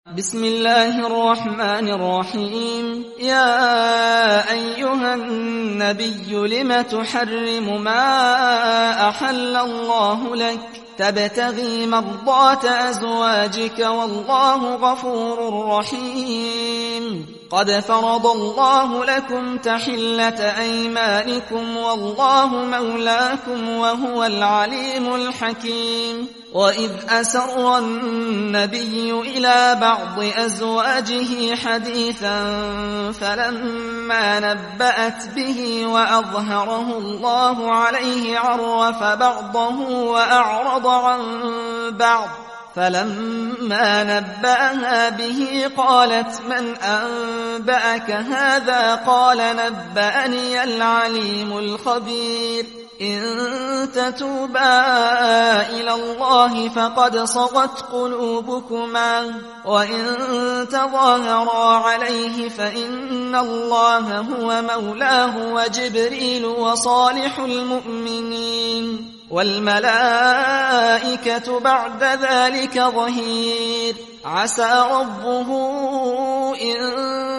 بسم الله الرحمن الرحيم. يا أيها النبي لم تحرم ما أحل الله لك تبتغي مرضات أزواجك والله غفور رحيم. قد فرض الله لكم تحلة أيمانكم والله مولاكم وهو العليم الحكيم. وإذ أسر النبي إلى بعض أزواجه حديثا فلما نبأت به وأظهره الله عليه عرف بعضه وأعرض عن بعض، فلما نبأها به قالت من أنبأك هذا؟ قال نبأني العليم الخبير. إن تتوبا إلى الله فقد صغت قلوبكما وإن تظاهرا عليه فإن الله هو مولاه وجبريل وصالح المؤمنين والملائكة بعد ذلك ظهير. عسى ربه إن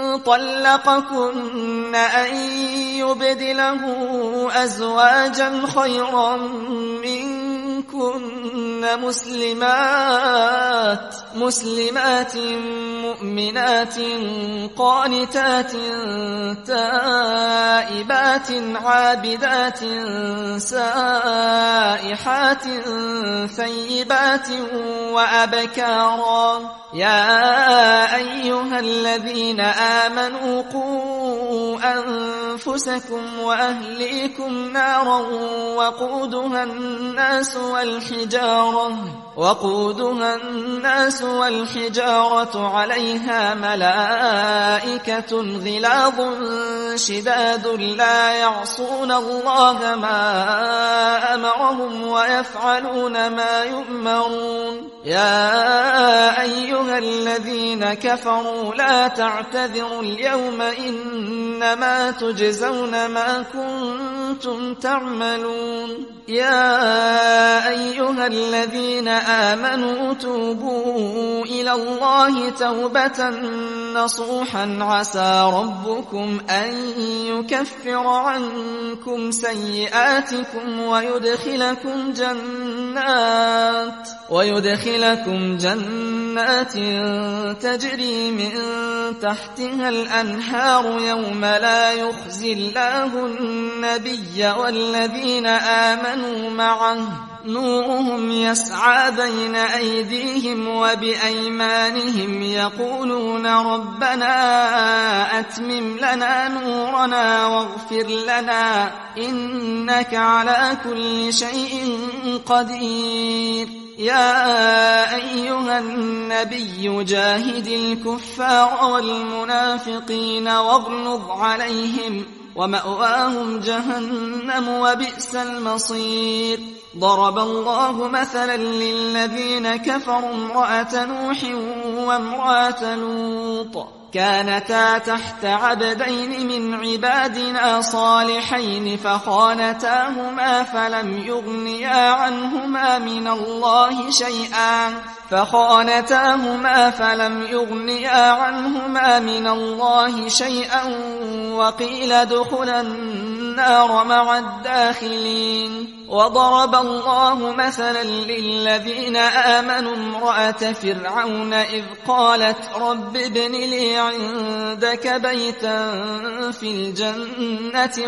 طلقكن أن يبدله أزواجا خيرا منكن مسلمات مؤمنات قانتات تائبات عابدات سائحات ثيبات وأبكارا. يا أيها الذين آمنوا قوا أنفسكم وأهليكم نارا وقودها الناس والحجارة عليها ملائكة غلاظ شداد لا يعصون الله ما أمرهم ويفعلون ما يؤمرون. يا أيها الذين كفروا لا تعتذروا اليوم إنما تجزون ما كنتم تعملون. يا أيها الذين آمنوا توبوا إلى الله توبة نصوحا عسى ربكم أن يكفر عنكم سيئاتكم ويدخلكم جنات تجري من تحتها الأنهار يوم لا يخزي الله النبي والذين آمنوا معه نورهم يسعى بين أيديهم وبأيمانهم يقولون ربنا أتمم لنا نورنا واغفر لنا إنك على كل شيء قدير. يا أيها النبي جاهد الكفار والمنافقين واغلظ عليهم ومأواهم جهنم وبئس المصير. ضرب الله مثلا للذين كفروا امرأة نوح وامرأة لوط كانتا تحت عبدين من عبادنا صالحين فخانتاهما فلم يغنيا عنهما من الله شيئا وقيل ادخلا النار مع الداخلين. وضرب الله مثلا للذين آمنوا امرأة فرعون إذ قالت رب ابن لي عندك بيتا في الجنة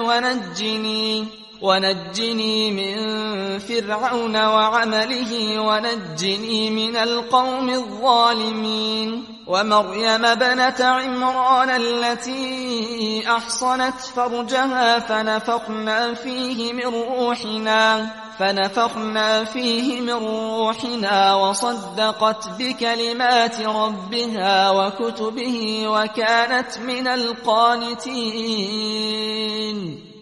ونجني من فرعون وعمله ونجني من القوم الظالمين. ومريم ابنة عمران التي أحصنت فرجها فنفخنا فيه من روحنا وصدقت بكلمات ربها وكتبه وكانت من القانتين.